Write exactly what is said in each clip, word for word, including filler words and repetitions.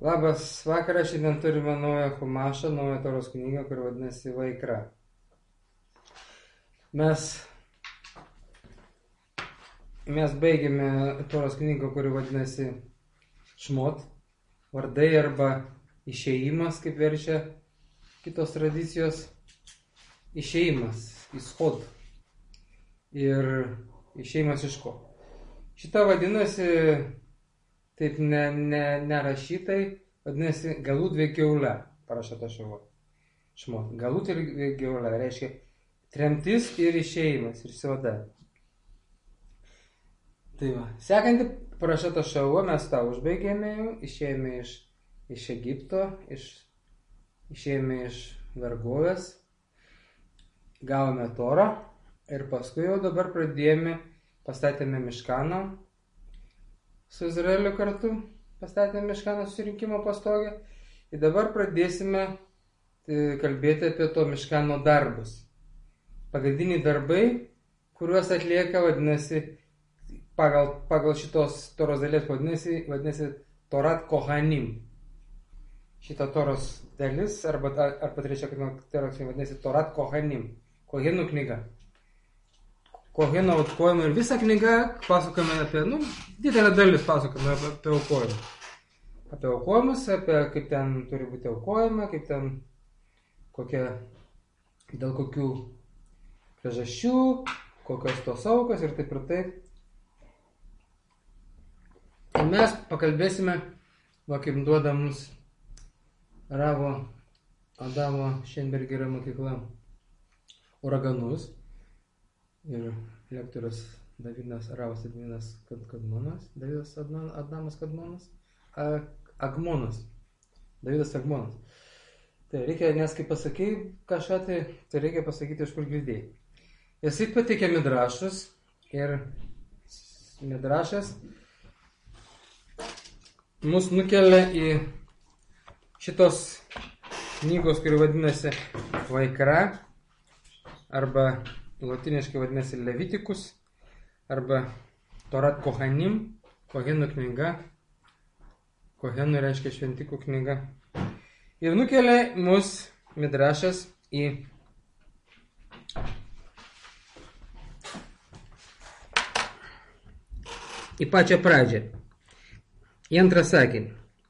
Labas vakaras, šiandien turime naują Chumašą, naują Toros knygą, kuri vadinasi Vaikra. Mes, mes baigėme Toros knygą, kuri vadinasi Šmot, vardai arba išėjimas, kaip verčia kitos tradicijos, išėjimas, ishod ir išėjimas iš ko. Šita vadinasi taip ne, ne, nerašytai, vadinasi galut vekiaula, parašyta šavo. Šmot. Galut ir vekiaula reiškia tremtis ir išėjimas, ir išsivada. Tai va. Sekantį parašyta šavo, mes tą užbaigėme jau, išėjome iš, iš Egipto, iš, išėjome iš vergovės, gavome Torą ir paskui jau dabar pradėjome, pastatėme Miškaną, su Izraeliu kartu, pastatėme Miškaną susirinkimo pastogę ir dabar pradėsime kalbėti apie to Miškano darbus. Pagrindiniai darbai, kuriuos atlieka, vadinasi, pagal, pagal šitos Toros dalies vadinasi, vadinasi Torat Kohanim. Šita Toros dalis, arba, arba trečia, kad vadinasi Torat Kohanim, Kohenų knyga. Koheno aukojimą ir visą knygą pasakojame apie, nu, didelę dalis pasakojame apie, apie aukojimą. Apie aukojimus, apie kaip ten turi būti aukojama, kaip ten, kokia, dėl kokių priežasčių, kokios tos aukos ir taip ir taip. Ir mes pakalbėsime, va kaip duoda mums Ravo Adamo Šenbergerio mokykla Uraganus. Ir lektorius Davidas Ravas Adminas Kadmonas, Davidas Adamas Kadmonas, Agmonas, Davidas Agmonas. Tai reikia, nes kai pasakai kažką, tai, tai reikia pasakyti, iš kur girdėjai. Jisai pateikė midrašus ir midrašas mus nukelia į šitos knygos, kuri vadinasi Vaikra, arba latiniškai vadinasi Levitikus, arba Torat Kohanim, Kohenų knyga. Kohenų reiškia šventikų knyga. Ir nukelia mus midrašas į į pačią pradžią. Į antrą sakinį.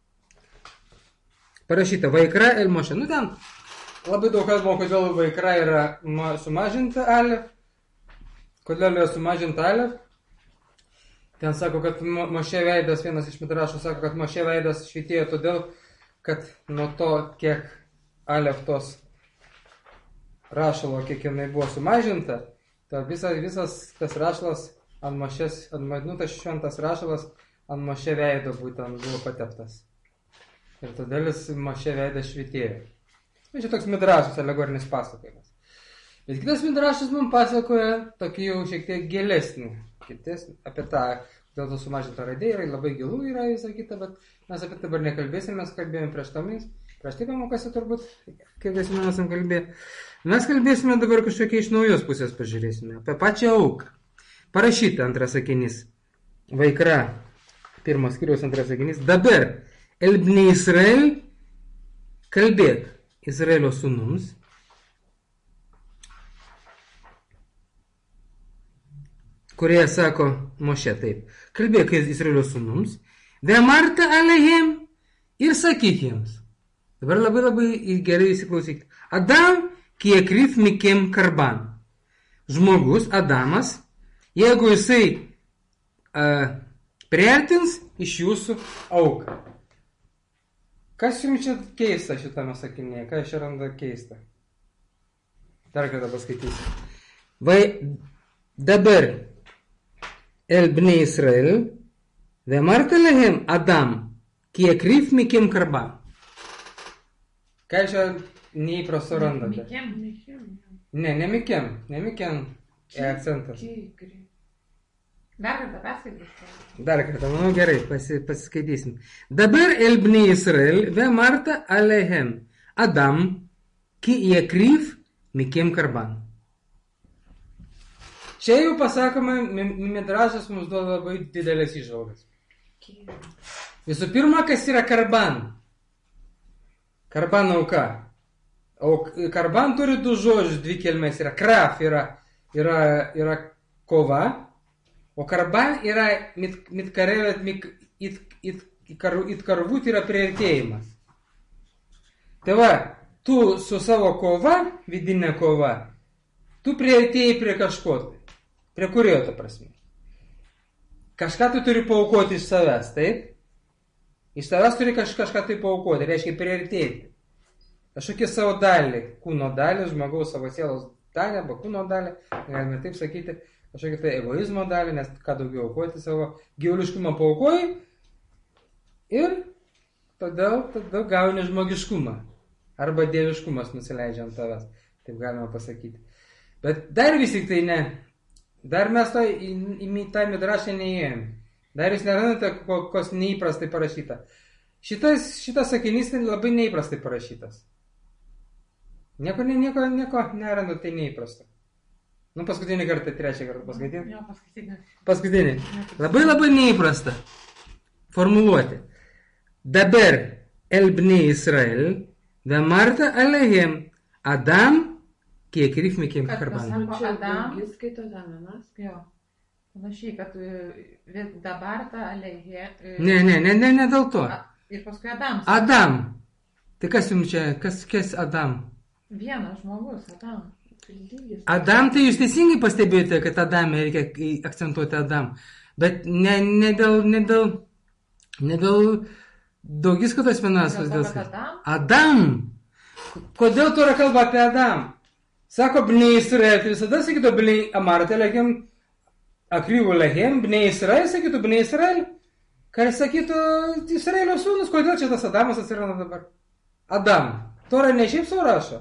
Parašyta Vaikra el Moše. Nu ten labai daug kalbama, kodėl Vaikra yra sumažinta alef. Kodėl yra sumažinta alef? Ten sako, kad Moše veidas, vienas iš midrašų sako, kad Moše veidas švytėjo todėl, kad nuo to, kiek alef tos rašalo, kiek jinai buvo sumažinta, tai visas, visas tas rašalas ant Mošės, ant, nu, tas šventas rašalas ant Moše veido būtent buvo pateptas. Ir todėl jis Moše veidas švytėjo. Čia toks midrašas, alegorinis pasakojimas. Bet kitas midrašas mums pasakoja tokį jau šiek tiek gilesnį, kitesnį, apie tą, dėl to sumažintą raidė, yra labai gilų yra visą kitą, bet mes apie tai dabar nekalbėsime, mes kalbėjome prieš tomis, prieš tai pamokose turbūt, kaip mes esam kalbėję. Mes kalbėsime dabar kažkokiai iš naujos pusės pažiūrėsime, apie pačią auką. Parašyta antras sakinys, Vaikra, pirmas skyriaus antras sakinys, dabar, el bnei Israel, kalbėk Izraelio sūnums, kurie sako Moše taip, kalbėk Izraelio sūnums, vemarta alehem ir sakyk jiems. Dabar labai labai gerai įsiklausyk. Adam kiekryf mikem karban. Žmogus, Adamas, jeigu jisai uh, priartins iš jūsų auką. Kas jums čia keista šitame sakinėje? Ką čia randa keista? Dar kartą paskaitysiu. Vai dabar el bnei Israel vemarta lehem Adam ki ykryf mikem karban. Ką čia neįprasto randate? Ne, ne mikem, ne mikem akcentas. Dar kartą paskaitysim. Dar kartą, manau gerai, pasi, pasiskaitysim. Dabar el bnei Israel vemarta alehem Adam ki ykryf mikem karban. Čia jau pasakoma, midrašas mums duoda labai didelės įžvalgas. Visų pirma, kas yra karban? Karban auka. O karban turi du žodžius, dvi kilmės. Yra kraf, yra, yra, yra kova. O karban yra mit, mitkarevet, mit, it, it, it karvut yra priartėjimas. Tai va, tu su savo kova, vidinė kova, tu priartėjai prie kažko. Prie kurio ta prasme? Kažką tu turi paaukoti iš savęs, taip? Iš savęs turi kaž, kažką tai paaukoti, reiškia priartėti. Kažkokią savo dalį, kūno dalį, žmogaus savo sielos dalį, arba kūno dalį, galime taip sakyti, kažkokią tai egoizmo dalį, nes ką daugiau aukoti savo gyvuliškumą paaukoji ir todėl, todėl gauni žmogiškumą. Arba dieviškumas nusileidžia ant tavęs, taip galima pasakyti. Bet dar vis tik tai ne. Dar mes to į, į, į tą midrašą neįėjom. Dar jūs nerandate, kokios neįprastai parašyta. Šitas, šitas sakinys labai neįprastai parašytas. Nieko, nieko, nieko nerandate neįprasto. Nu, paskutinį kartą, trečią kartą paskaitinį. Jo, paskutinį. Paskutinį. Labai labai neįprasta formuluoti. Dabar el bnei Israel, vemarta alehem Adam, kiek rifmikim karban. Sako Adam. Jis skaito Zamenas. Jo. Panašiai, kad e, dabar ta alehė. e, Ne, ne, ne, ne, ne dėl to. a- Ir paskui Adams. Adam. Tai kas jums čia, kas, kas Adam? Vienas žmogus, Adam. Lygis. Adam, tai jūs teisingai pastebėjote, kad Adame reikia akcentuoti Adam. Bet ne, ne dėl, ne dėl, ne dėl daugiskaitos vienasos. Dėl to, Dėl... kad Adam? Adam. Kodėl Tora kalba apie Adam? Sako, bnei Israel, tai visada sakytų, bnei Amartė lehem, akryvų lehem, bnei Israel, sakytų, bnei Israel. Ką sakytų Izraelio sūnus, kodėl čia tas Adamas atsiranda dabar? Adam. Tora ne šiaip sau rašo.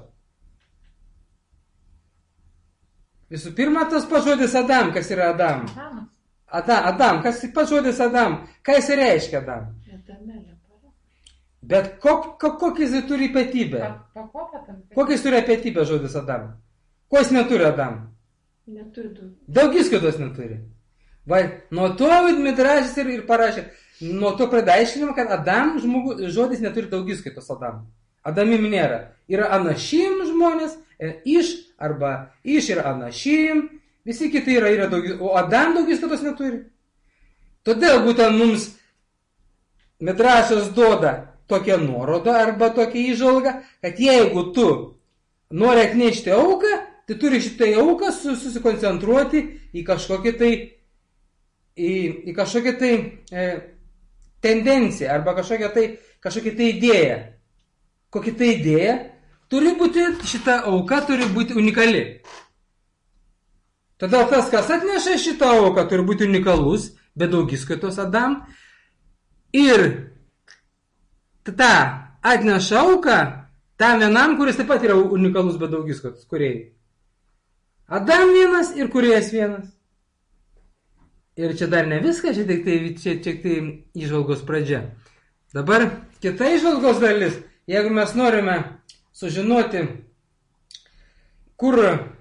Visų pirma, tas pažodis Adam, kas yra Adam. Adamas. Adam, Adam, kas pažodis Adam, ką jis reiškia Adam. Adamelė para. Bet kok, kok, kokį jis turi ypatybę? Pa- Pakopa tam. Kokį jis turi ypatybę žodis Adam? Ko jis neturi Adam? Neturi daug. Daugiskaitos neturi. Va, nuo to Midrašas ir, ir parašė. Nuo to pradaiškinimo, kad Adam žmogu, žodis neturi daugiskaitos Adam. Adamim nėra. Yra anašim žmonės, e, iš arba iš ir anašim. Visi kiti yra, yra daugiskaitos. O Adam daugiskaitos neturi. Todėl būtent mums Midrašas duoda tokią nuorodą arba tokią įžvalgą, kad jeigu tu nori atnešti auką, tai turi šitai auką susikoncentruoti į kažkokį tai, į, į kažkokią tai e, tendenciją arba kažkokią tai, kažkokią tai idėją. Kokia tai idėja? Turi būti, šita auka turi būti unikali. Todėl tas, kas atneša šitą auką, turi būti unikalus, be daugiskaitos Adam. Ir tą atneša auką tam vienam, kuris taip pat yra unikalus, be daugiskaitos, kuriai. Adam vienas ir kuriejas vienas. Ir čia dar ne viskas, čia tik tai, čia, čia tik tai įžvalgos pradžia. Dabar kita įžvalgos dalis, jeigu mes norime sužinoti, kur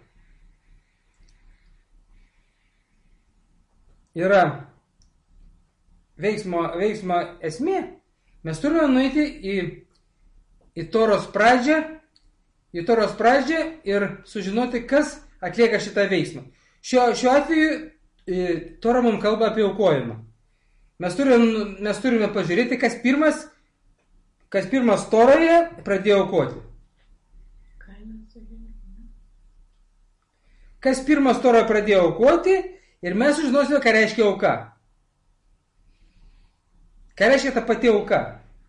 yra veiksmo, veiksmo esmė, mes turime nueiti į, į Toros pradžią, į Toros pradžią ir sužinoti, kas atlieka šitą veiksmą. Šiuo, šiuo atveju Tora mums kalba apie aukojimą. Mes turime, mes turime pažiūrėti, kas pirmas, kas pirmas Toroje pradėjo aukoti. Kas pirmas Toroje pradėjo aukoti ir mes sužinosime, ką reiškia auka. Ką reiškia ta pati auka.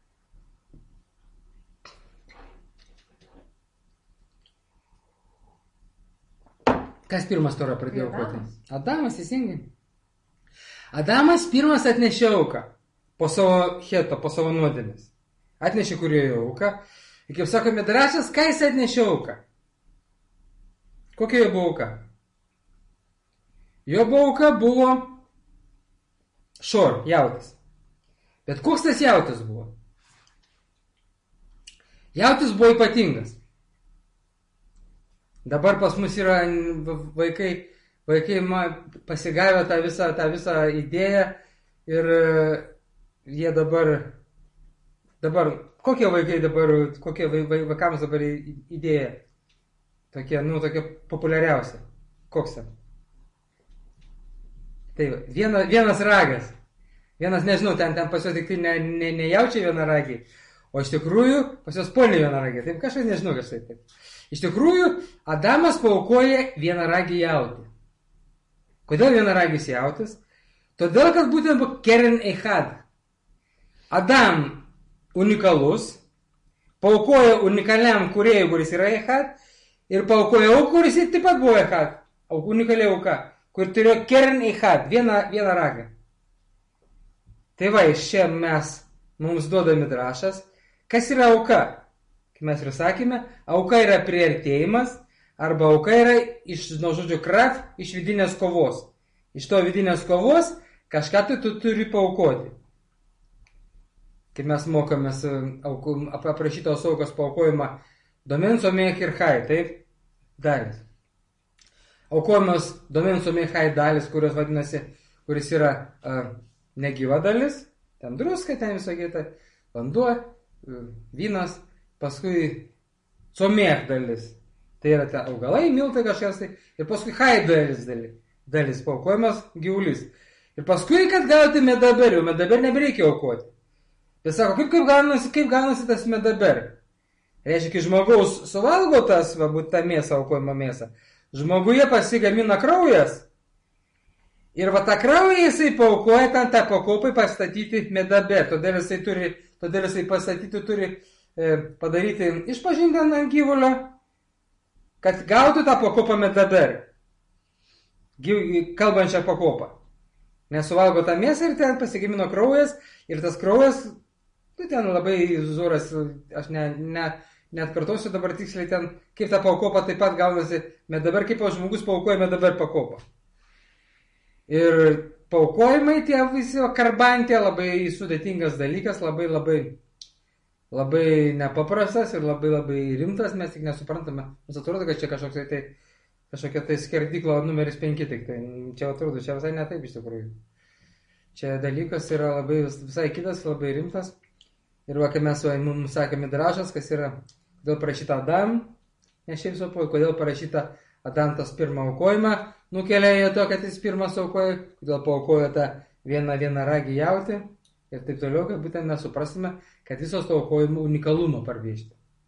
Kas pirmas Torą pradėjo aukoti? Adamas, teisingai. Adamas pirmas atnešė auką po savo heto, po savo nuodėmės. Atnešė kurioje auką. Ir kaip sako Midrašas, ką jis atnešė auką? Kokia jo buvo auka? Jo buvo auka buvo šor, jautis. Bet koks tas jautis buvo? Jautis buvo ypatingas. Dabar pas mus yra vaikai, vaikai pasigavę tą visą, tą visą idėją ir jie dabar, dabar kokie vaikai dabar, kokie vaikams dabar idėja? Tokie, nu, tokie populiariausia. Koks ten? Tai viena, vienas ragas. Vienas, nežinau, ten, ten pas juos tik tai ne, ne, nejaučia vienaragiai, o iš tikrųjų pas juos poliai vienaragiai. Taip kažkas nežinau, kažkaip taip. Iš tikrųjų, Adamas paaukoja vienaragį jautį. Kodėl vienaragis jautis? Todėl, kad būtent buvo keren eichad. Adam unikalus, paaukoja unikaliam kūrėjui, kuris yra eichad, ir paaukoja auką, kuris taip pat buvo eichad, unikaliai auka, kur turėjo keren eichad, vieną, vieną ragą. Tai va, iš čia mes, mums duoda midrašas, kas yra auka? Kaip mes ir sakėme, auka yra priartėjimas, arba auka yra iš, nuo žodžio krav, iš vidinės kovos. Iš to vidinės kovos kažką tai tu turi paaukoti. Kaip mes mokomės aprašytos aukos paaukojimą domenso mechirchai, taip? Dalis. Aukojimas domenso mechai dalis, kurios vadinasi, kuris yra uh, negyva dalis, ten druska, ten visokie, vanduo, vynas, paskui comėch dalis, tai yra ten augalai, miltai kažkas, tai, ir paskui hai dalis, dalis, dalis paaukojimas gyvulys. Ir paskui, kad gauti medaber, jau medaber nebereikia aukoti. Ir sako, kaip, kaip, gaunasi, kaip gaunasi tas medaber? Reiškia, kai žmogaus suvalgo tas, va, būt tą mėsą, aukojimą mėsą, žmoguje pasigamina kraujas. Ir va tą kraują jisai paaukoja ten tą pakopai pastatyti medaber. Todėl jisai turi, todėl jisai pastatyti turi e, padaryti išpažinti ant gyvulio, kad gautų tą pakopą medaber. Kalbančią pakopą. Nes suvalgo tą mėsą ir ten pasigamino kraujas. Ir tas kraujas, tai ten labai zuras, aš ne, ne, net kartosiu dabar tiksliai ten, kaip tą pakopą taip pat gaunasi medaber, kaip žmogus paaukoja medaber pakopą. Ir paaukojimai tie visi karbantė labai sudėtingas dalykas, labai labai labai nepaprastas ir labai labai rimtas, mes tik nesuprantame. Mums atrodo, kad čia kažkokia tai, kažkokia tai skerdykla numeris penki, tik tai čia atrodo, čia visai ne taip iš tikrųjų. Čia dalykas yra labai visai kitas, labai rimtas. Ir va, kai mes mums sakė midrašas, kas yra, kodėl parašyta Adam, ne šiaip supo, kodėl parašyta Adam tas pirmą aukojimą, nukelia to, kad jis pirmas aukoja, kodėl paaukojo tą vieną vieną ragį jauti ir taip toliau, kad būtent mes suprasime, kad visos to aukojimo unikalumą parviešti.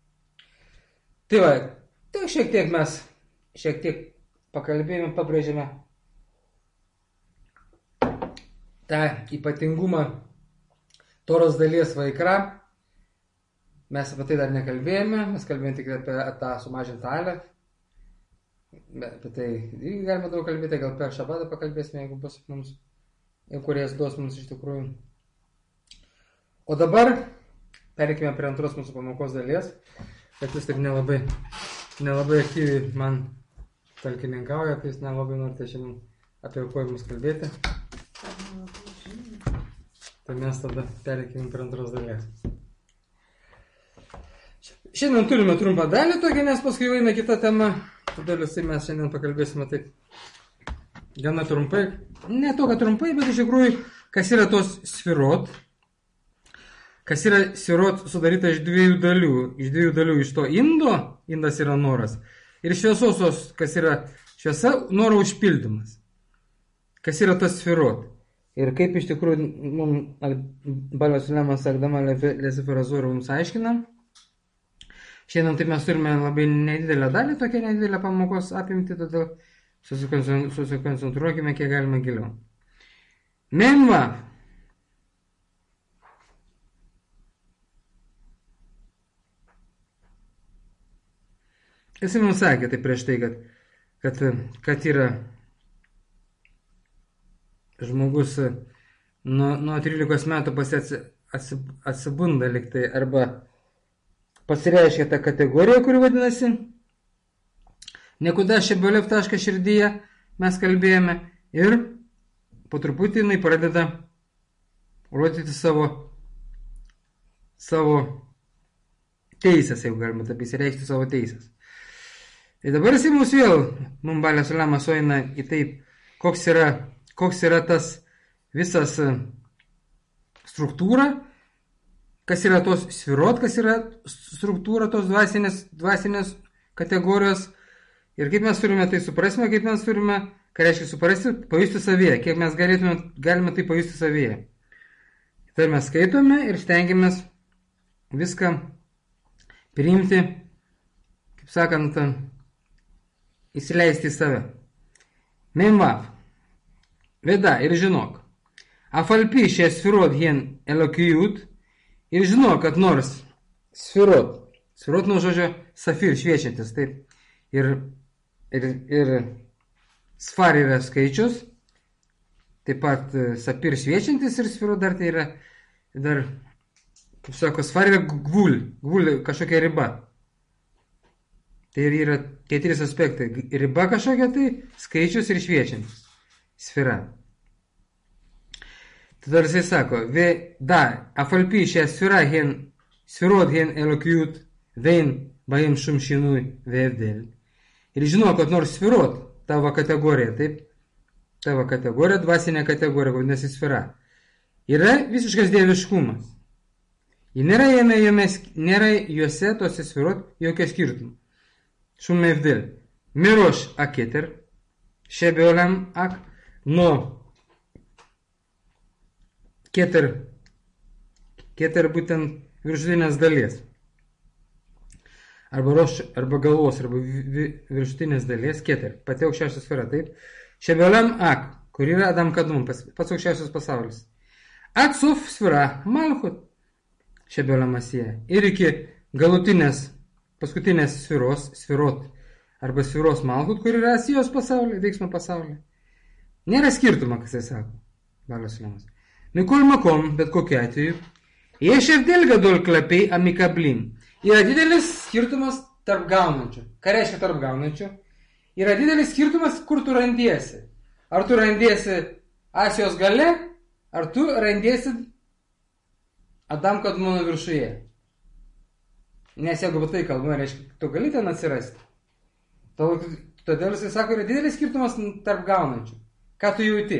Tai va, tai šiek tiek mes, šiek tiek pakalbėjome, pabrėžėme tą ypatingumą Toros dalies Vaikra. Mes apie tai dar nekalbėjome, mes kalbėjome tik apie tą sumažintą alę. Apie tai irgi galima daug kalbėti, gal per šabatą pakalbėsime, jeigu bus mums, jeigu kuriejas duos mums iš tikrųjų. O dabar perikime prie antros mūsų pamokos dalies, kad jūs taip nelabai, nelabai aktyviai man talkininkauja, tai jūs nelabai norite šiandien apie aukojimus kalbėti. Tai mes tada perikime prie antros dalies. Šiandien turime trumpą dalį tokią, nes paskui eina kita tema. Todėl mes šiandien pakalbėsime taip gana trumpai. Ne to, kad trumpai, bet iš tikrųjų, kas yra tos sfirot. Kas yra sfirot sudaryta iš dviejų dalių. Iš dviejų dalių iš to indo, indas yra noras. Ir šviesosios, kas yra šviesa, noro užpildymas. Kas yra tas sfirot. Ir kaip iš tikrųjų, mums Balvas Ulemas Agdama Lesiferazūrų mums aiškina. Šiandien tai mes turime labai nedidelę dalį, tokią nedidelę pamokos apimti, todėl susikoncentruokime kiek galima giliau. Memva. Jis mums sakė tai prieš tai, kad, kad, kad yra žmogus nuo, nuo trylikos metų pasi atsibunda liktai arba pasireiškia ta kategorija, kuri vadinasi nekuda šebelev tašką širdyje, mes kalbėjome, ir po truputį jinai pradeda rodyti savo savo teisės, jeigu galima taip įsireikšti savo teisės. Tai dabar jis mums vėl, mums Balvas Ulemas sueina į taip, koks yra, koks yra tas visas struktūra, kas yra tos sfirot, kas yra struktūra tos dvasinės, dvasinės kategorijos ir kaip mes turime tai suprasime, kaip mes turime, ką reiškia suprasti, pajusti savyje, kiek mes galėtume, galime tai pajusti savyje. Tai mes skaitome ir stengiamės viską priimti, kaip sakant, įsileisti į save. Memvav. Veda ir žinok. Afalpi šie sfirot hien elokijut ir žinok, kad nors sfirot, sfirot nuo žodžio safir, šviečiantis, taip, ir, ir, ir sfar yra skaičius, taip pat sapir šviečiantis ir sfirot dar tai yra, dar, kaip sako, sfar yra gvul, gvul kažkokia riba. Tai yra tie trys aspektai, riba kažkokia tai, skaičius ir šviečiantis, sfera. Tada jisai sako, ve da, afalpi šią sferą hen, sferot hen elokijut, vein baim šum šinui vevdėl. Ir žinau, kad nors sferot, tavo kategorija, taip, tavo kategorija, dvasinė kategorija, vadinasi sfera, yra visiškas dieviškumas. Ir nėra, jame, jame, nėra juose tose sferot jokio skirtumo. Šum vevdėl. Miroš aketer, šebeolam ak, no keter, keter būtent viršutinės dalies. Arba, roš, arba galvos, arba viršutinės dalies, keter, pati aukščiausia sfera, taip. Šebeolam ak, kur yra Adam Kadmon, pats aukščiausias pasaulis. At sof sfera, malchut, šebeolam asija. Ir iki galutinės, paskutinės sferos, sferot, arba sferos malchut, kur yra asijos pasaulyje, veiksmo pasaulyje. Nėra skirtumo, kas jis sako. Balas Lemas. Mikol makom, bet kokiu atveju, יש הבדל גדול כלפי המקבלים. Yra didelis skirtumas tarp gaunančių. Ką reiškia tarp gaunančių? Yra didelis skirtumas, kur tu randiesi. Ar tu randiesi Asijos gale, ar tu randiesi Adam Kadmono viršuje. Nes jeigu apie tai kalbame, reiškia, tu gali ten atsirasti. Todėl jisai sako, yra didelis skirtumas tarp gaunančių. Ką tu jauti?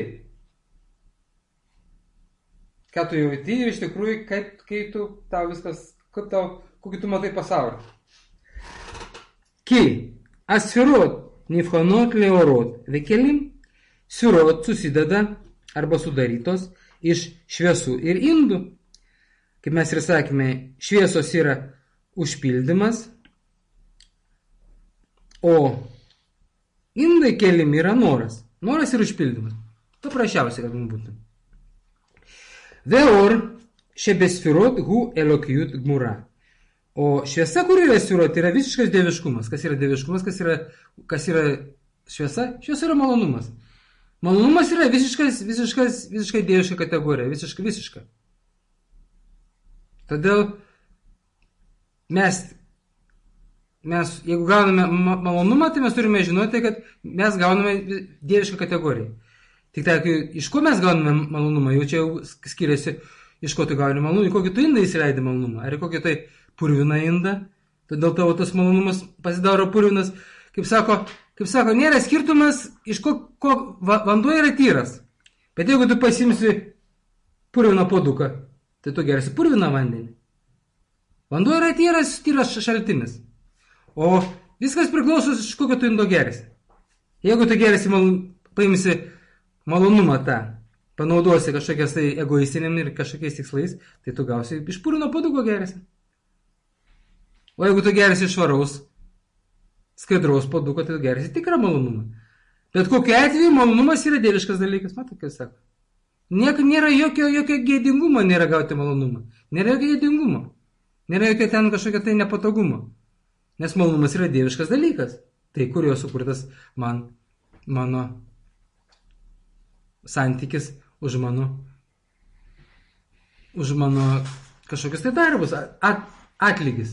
Ką tu jauti ir iš tikrųjų, kaip, kai tu tau viskas, kaip tau, kokį tu matai pasaulį. Ki, asferot, nifhanot, leorot, vekelim, sferot susideda arba sudarytos iš šviesų ir indų. Kaip mes ir sakėme, šviesos yra užpildymas, o indai kelim yra noras. Noras ir užpildymas. Paprasčiausiai, kad mums būtų. Veor šebesfirot hu elokijut gmura. O šviesa, kur yra sfirot, yra visiškas dieviškumas. Kas yra dieviškumas, kas yra, kas yra šviesa? Šviesa yra malonumas. Malonumas yra visiškas, visiškas, visiškai dieviška kategorija. Visiškai, visiška. Todėl mes, mes, jeigu gauname malonumą, tai mes turime žinoti, kad mes gauname dievišką kategoriją. Tik tai, iš ko mes gauname malonumą, jau čia jau skiriasi, iš ko tu gauni malonumą, į kokį tu indą įsileidai malonumą, ar į kokį tai purviną indą, todėl tavo tas malonumas pasidaro purvinas, kaip sako, kaip sako, nėra skirtumas, iš ko, ko vanduo yra tyras, bet jeigu tu pasimsi purviną puoduką, tai tu gersi purviną vandenį. Vanduo yra tyras, tyras šaltinis, o viskas priklauso, iš kokio tu indo gersi. Jeigu tu gersi, paimsi malonumą tą, panaudosi kažkokias tai egoistiniam ir kažkokiais tikslais, tai tu gausi iš purvino puoduko gersi. O jeigu tu gersi švaraus, skaidraus puoduko, tai tu gersi tikrą malonumą. Bet kokiu atveju malonumas yra dieviškas dalykas, matai, kaip sako. Niek, nėra jokio, jokio gėdingumo nėra gauti malonumą. Nėra jokio gėdingumo. Nėra jokio ten kažkokio tai nepatogumo. Nes malonumas yra dieviškas dalykas. Tai kur jo sukurtas man, mano santykis už mano, už mano kažkokius tai darbus, at, atlygis.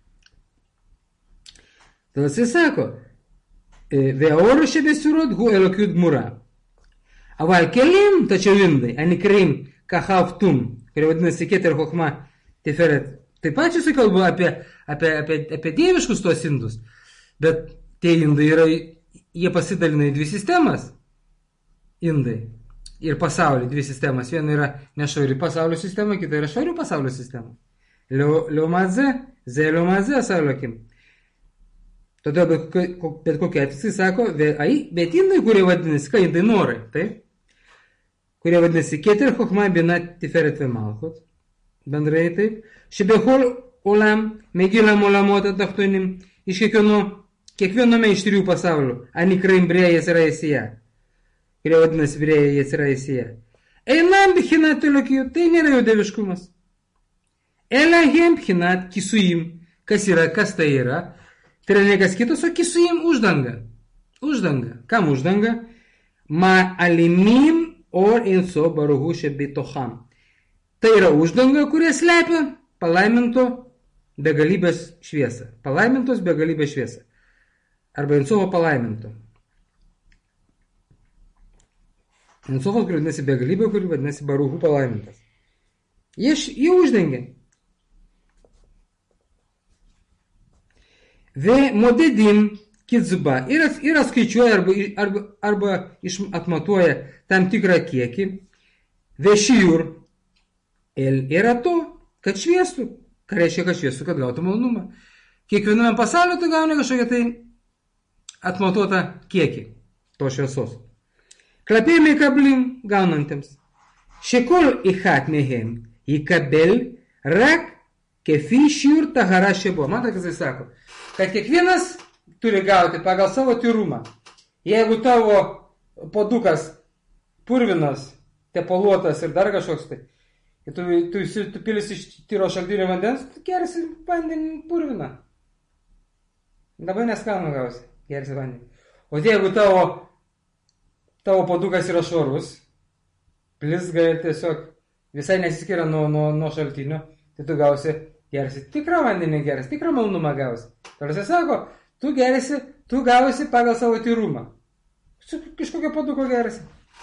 Tada jisai sako, ve'or šebesfirot hu elokijut gmura. Aval kelim, tačiau indai, anikreim kahaftum, kurie vadinasi keter chochma tiferet. Taip pat jisai kalba apie, apie, apie, apie dieviškus tuos indus, bet tie indai yra, jie pasidalina į dvi sistemas. Indai ir pasaulį, dvi sistemas. Viena yra nešvari pasaulio sistema, kita yra švarių pasaulio sistema. לעומת זה, זה לעומת זה עשה אלוקים. Todėl bet, bet kokia atveju sako, bet indai, kurie vadinasi, ką indai norai, taip? Kurie vadinasi Keter Chochma Bina Tiferet Vemalchut, bendrai taip, Shebechol Olam, Megilam Olamot Atachtonim, iš kiekvieno, kiekviename iš trijų pasaulių, Anikraim Brėja Jezra Esija, kurie vadinasi Brėja Jezra Esija. Einam Bichinat Elokijų, tai nėra jau dieviškumas. Elahem Bichinat Kisuim, kas yra, kas tai yra, tai yra niekas kitas, o Kisuim uždanga. Uždanga. Kam uždanga? Ma alimim or inso baruhu šebitocham. Tai yra uždanga, kurie slepia palaiminto begalybės šviesą. Palaimintos begalybės šviesą. Arba insovo palaiminto. Insovas, kuri vadinasi begalybė, kuri vadinasi baruhu palaimintas. Jie, jie uždengia. Ve modedim Kizba ir, ir skaičiuoja arba, arba, arba atmatuoja tam tikrą kiekį. Vešiur yra to, kad šviestų. Ką reiškia, kad šviestų, kad gautų malonumą. Kiekviename pasaulyje tu gauni kažkokią tai atmatuotą kiekį to šviesos. Klapėjimai kablim gaunantiems. Šekol ichat mehem įkabel rak kefi šiur tahara šebo. Matai, kas jis sako? Kad kiekvienas turi gauti pagal savo tyrumą. Jeigu tavo podukas purvinas, tepaluotas ir dar kažkoks tai, tu, tu, tu pilis iš tyro šaltinio vandens, tu gersi vandenį purviną. Dabar neskanų gausi, gersi vandenį. O jeigu tavo, tavo podukas yra švarus, blizga ir tiesiog visai nesiskiria nuo, nuo, nuo šaltinio, tai tu gausi, gersi tikrą vandenį, gersi tikrą malonumą gausi. Tarsi sako, tu gerisi, tu gausi pagal savo tyrumą. Kažkokio paduko gerisi.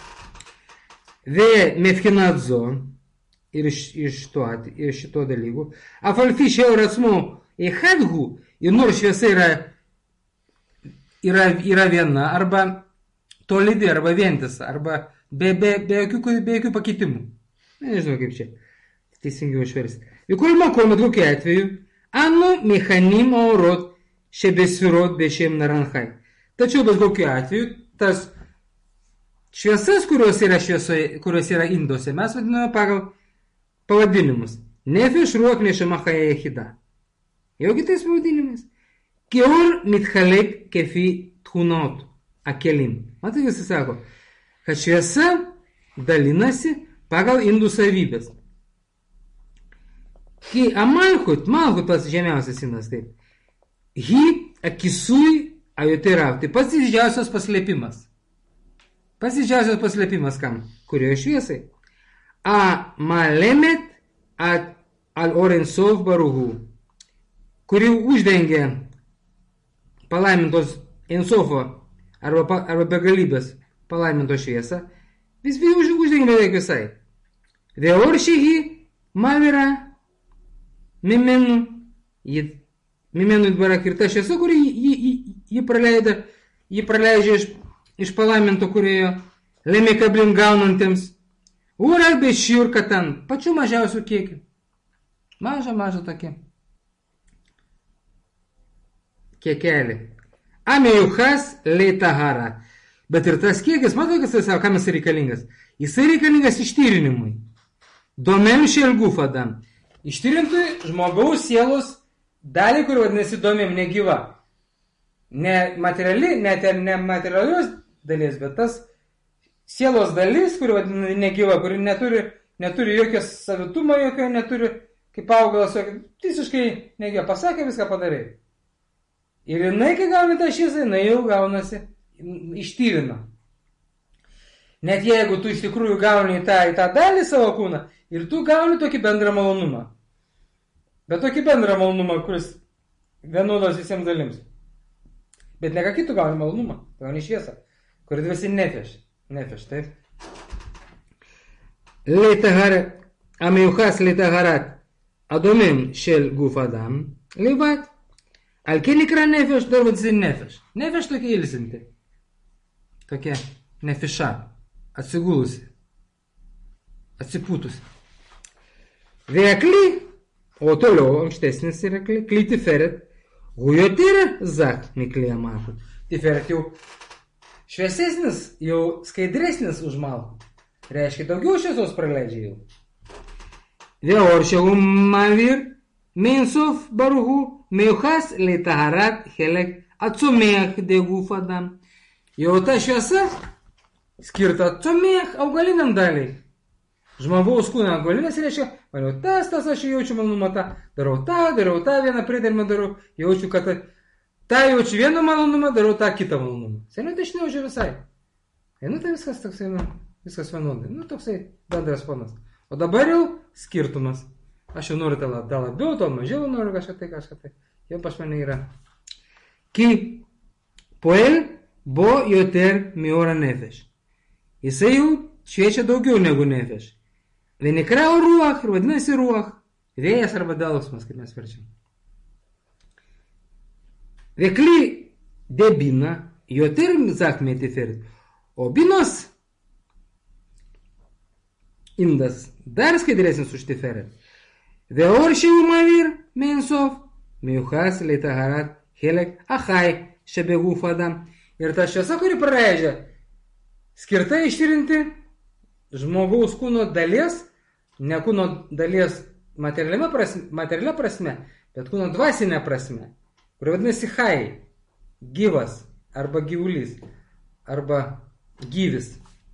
Ve mefkinadzo ir iš, iš, to, iš šito dalykų. Afalfi šiaurasmo echadhu ir nors šviesa yra, yra, yra viena, arba tolidi, arba vientisa, arba be, be, be, jokių, be jokių pakeitimų. Nežinau kaip čia teisingiau išversti. Vikol makom, bet kokiu atveju, anu mechanim aurot šebesvirot bešiem naranchai. Tačiau bet kokiu atveju, tas šviesas, kurios yra, šviesoje, kurios yra induose, mes vadiname pagal pavadinimus. Nefesh ruach neshama chaya yechida. Jau kitais pavadinimais. Keor mitchalek kefi tchunot akelim. Matai, jis sako, kad šviesa dalinasi pagal indų savybės. Ki amalchut, malchut pats žemiausias indas, taip. Hi akisui ajoterav. Tai pats didžiausias paslėpimas. Pats didžiausias paslėpimas kam? Kurioje šviesai? A malemet at al orensov baruhu. Kuri uždengia palaimintos ensofo arba, arba begalybės palaimintos šviesą. Vis už, uždengia beveik visai. Veoršihi mavira mimenu jį Mimenu Barak ir ta šviesa, kuri jį, jį, jį, praleida, jį praleidžia iš, iš palaiminto kuriojo, lemė kablim gaunantiems. Ural be šiur katan, pačių mažiausių kiekių. Mažą, mažą tokį kiekelį. Ameuchas leitahara. Bet ir tas kiekis, matai, kas tai savo, kam jis reikalingas? Jis reikalingas ištyrinimui. Domem šelgufadam. Ištyrinti žmogaus sielos dalį, kur vadinasi domėm, negyva. Ne materiali, net ir ne materialios dalis, bet tas sielos dalis, kuri vadinasi negyva, kuri neturi, neturi jokio savitumo, jokio neturi, kaip augalas, visiškai negyva. Pasakė, viską padarai. Ir jinai, kai gauni tą šviesą, jinai jau gaunasi, ištyrina. Net jeigu tu iš tikrųjų gauni tą, tą dalį savo kūną, ir tu gauni tokį bendrą malonumą. Bet tokį bendrą malonumą, kuris vienodas visiems dalims. Bet ne ką kitų gauni malonumą, gauni šviesą, kuri dvasi nefeš. Nefeš, taip. Leitahar, ameuchas leitaharat adomim šel guf adam, leivat. Al כן נקרא נפש, dar vadinasi nefeš. Nefeš tokia ilsinti. Tokia nefeša, atsigulusi, atsipūtusi. Veakli O toliau ankstesnis yra kli tiferet. Hu yoter zach mikli amalkut. Tiferet jau šviesesnis, jau skaidresnis už malkut. Reiškia, daugiau šviesos praleidžia jau. Veor shehu mavir meinsof baruhu meuchas leitaharat helek atzomeach deguf adam. Jau ta šviesa skirta atzomeach augaliniam daliai. Žmogaus kūno augalinis reiškia, man jau tas, tas aš jaučiu malonumą, tą darau tą, darau tą, vieną priedermę darau, jaučiu, kad tą jaučiu vieną malonumą, darau tą kitą malonumą. Seniau tai aš nejaučiu visai. E, nu tai viskas toksai, nu, viskas vienodai, nu toksai bendras fonas. O dabar jau skirtumas. Aš jau noriu tą labiau, to mažiau noriu kažką tai, kažką tai. Jau pas mane yra. Ki poel bo yoter miora nefesh. Jisai jau šviečia daugiau negu nefesh. Venikra ruach, ir vadinasi ruach. Vėjas arba delsmas, kaip mes verčiam. Vekli debina yoter zach metiferet. O binos indas dar skaidresnis už tiferet. Veor shehu mavir meinsof meuchas leitaharat helek achai shebeguf adam. Ir ta šviesa, kuri praleidžia, skirta išvirinti žmogaus kūno dalies, ne kūno dalies materialia prasme, materialia prasme, bet kūno dvasinė prasme, kuri vadinasi chai, gyvas, arba gyvulys, arba gyvis.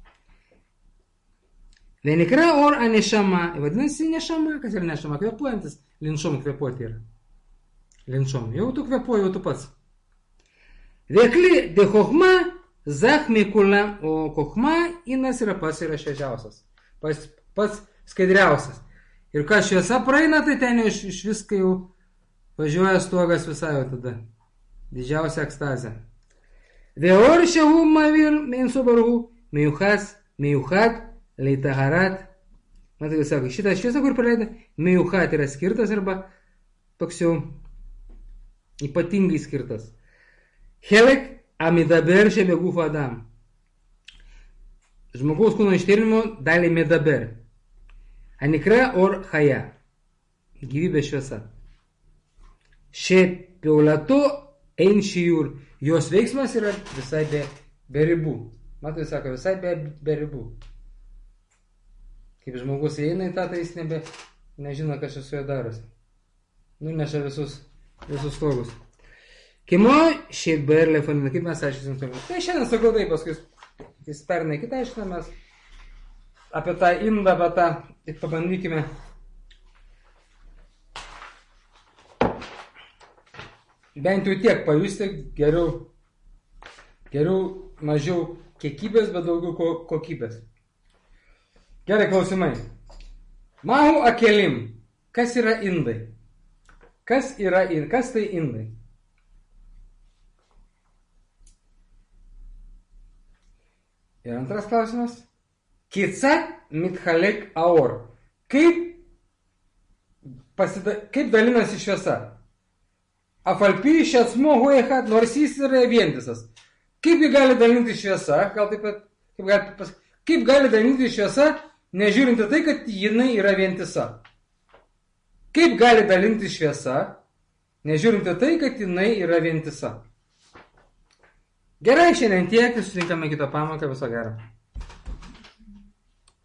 Venikra or anešama, vadinasi nešama, kas yra nešama, kvepuojantis, linšom kvepuoti yra. Linšom, jau tu kvepuoji, jau tu pats. Vekli de chochma zach mikulam, o chochma inas yra pats yra šviežiausias, pats, pats skaidriausias. Ir ką šviesa praeina, tai ten jau iš, iš viską jau važiuoja stogas visai jau tada. Didžiausia ekstazė. Veor shehu mavir meinso baruhu meuchas meuchat leitaharat. Matai, kaip sako, šitą šviesą, kur praleida, meuchat yra skirtas arba toks jau ypatingai skirtas. Helek amidaber shebeguf adam. Žmogaus kūno ištyrinimo dalį medaber. Anikra or chaya. Gyvybė šviesa. Še peulato ein shiur. Jos veiksmas yra visai be, be ribų. Matai, sako, visai be, be ribų. Kaip žmogus įeina į tą, tai jis nebe, nežino, kas su juo darosi. Nuneša visus, visus stogus. Kimo šiaip berlė fanina, kaip mes aiškisim toliau. Tai šiandien sakau tai, paskui jis pernai kitą aiškinamės apie tą indą, apie tą, ir pabandykime bent jau tiek pajusti, geriau, geriau mažiau kiekybės, bet daugiau kokybės. Gerai, klausimai. Mahu akelim. Kas yra indai? Kas yra indai? Kas tai indai? Ir antras klausimas. Kitsat mithalek aor. Kaip, pasida, kaip dalinasi šviesa? Afalpi šiatsmo huechat, nors jis yra vientisas. Kaip jį gali dalinti šviesa? Gal taip pat, kaip gali, pas, kaip gali dalinti šviesa, nežiūrinti tai, kad jinai yra vientisa? Kaip gali dalinti šviesa, nežiūrinti tai, kad jinai yra vientisa? Gerai, šiandien tiek, susitinkame kitą pamoką, viso gero.